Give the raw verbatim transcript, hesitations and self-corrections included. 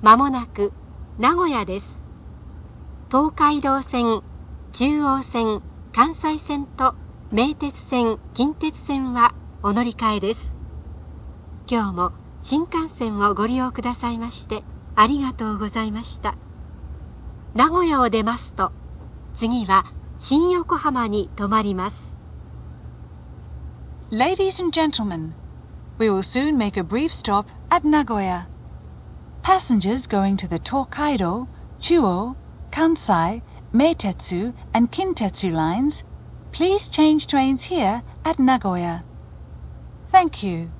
まもなく名古屋です。東海道線、中央線、関西線と名鉄線、近鉄線はお乗り換えです。今日も新幹線をご利用くださいましてありがとうございました。名古屋を出ますと、次は新横浜に停まります。 Ladies and gentlemen, we will soon make a brief stop at Nagoya. Passengers going to the Tokaido, Chuo, Kansai, Meitetsu and Kintetsu lines, please change trains here at Nagoya. Thank you.